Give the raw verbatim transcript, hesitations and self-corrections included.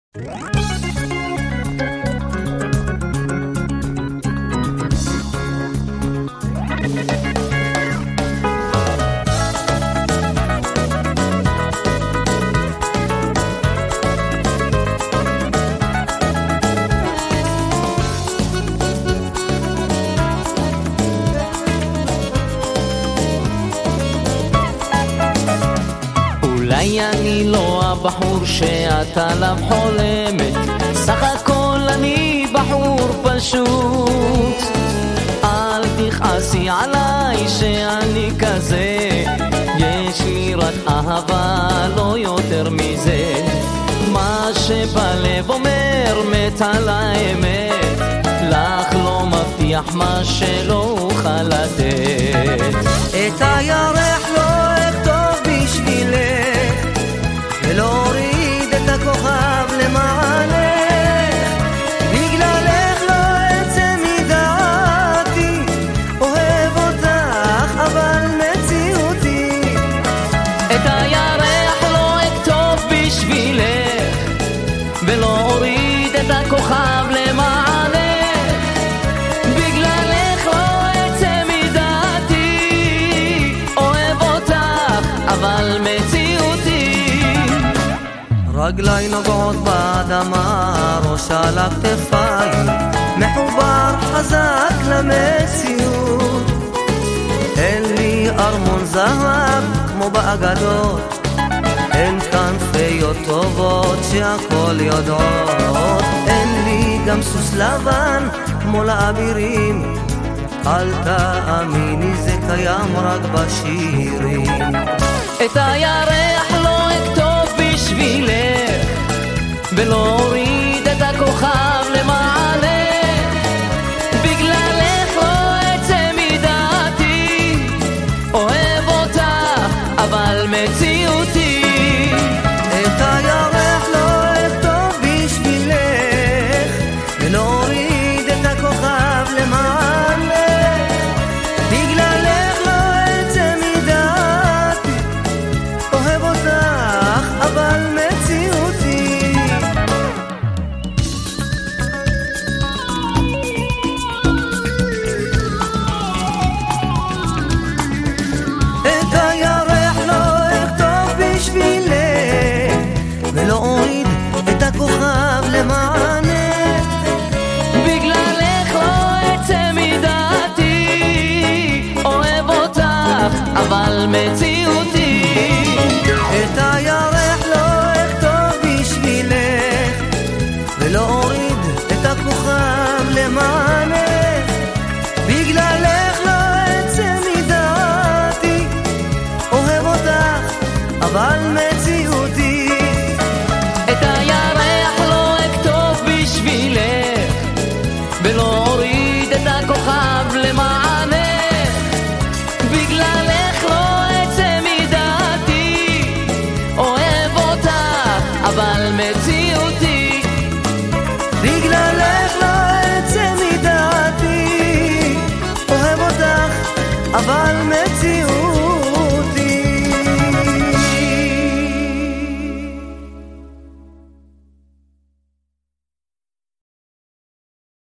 אולי אני לא הבחור שאת עליו חולמת, סך הכל אני בחור פשוט. אל תכעסי עליי שאני כזה, יש לי רק אהבה, לא יותר מזה. מה שבלב אומר מת על האמת, לך לא מבטיח מה שלא אוכל לתת. את הירח לא אכתוב בשבילך, ולהוריד את הכוכב למענך. בגללך לא אצא מדעתי, אוהב אותך אבל מציאותי. את הירח לא אכתוב בשבילך, ולהוריד את הכוכב למענך. בגללך לא אצא מדעתי, אוהב אותך אבל מציאותי. רגלי נוגעות באדמה, ראש על הכתפיים, מחובר חזק למציאות. אין לי ארמון זהב כמו באגדות, אין כנפיות טובות שהכל יודעות. אין לי גם סוס לבן כמו לאבירים, אל תאמיני זה קיים רק בשירים. את הירח לא אכתוב בשבילך, ולהוריד את הכוכב למענך. בגללך לא אצא מדעתי, אוהב אותך אבל מציאותי. את הירח לא אכתוב בשבילך, ולהוריד את הכוכב למענך. בגללך לא אצא מדעתי, אוהב אותך אבל מציאותי. את הירח לא אכתוב בשבילך, ולהוריד את הכוכב למענך. בגללך לא אצא מדעתי, אוהב אותך אבל מציאותי. את הירח לא אכתוב בשבילך, ולהוריד את הכוכב למענך. בגללך לא אצא מדעתי, אוהב אותך אבל מציאותי. את הירח לא אכתוב בשבילך, ולהוריד את הכוכב למענך. בגללך לא אצא מדעתי, אוהב אותך אבל מציאותי. בגללך לא אצא מדעתי, אוהב אותך אבל מציאותי.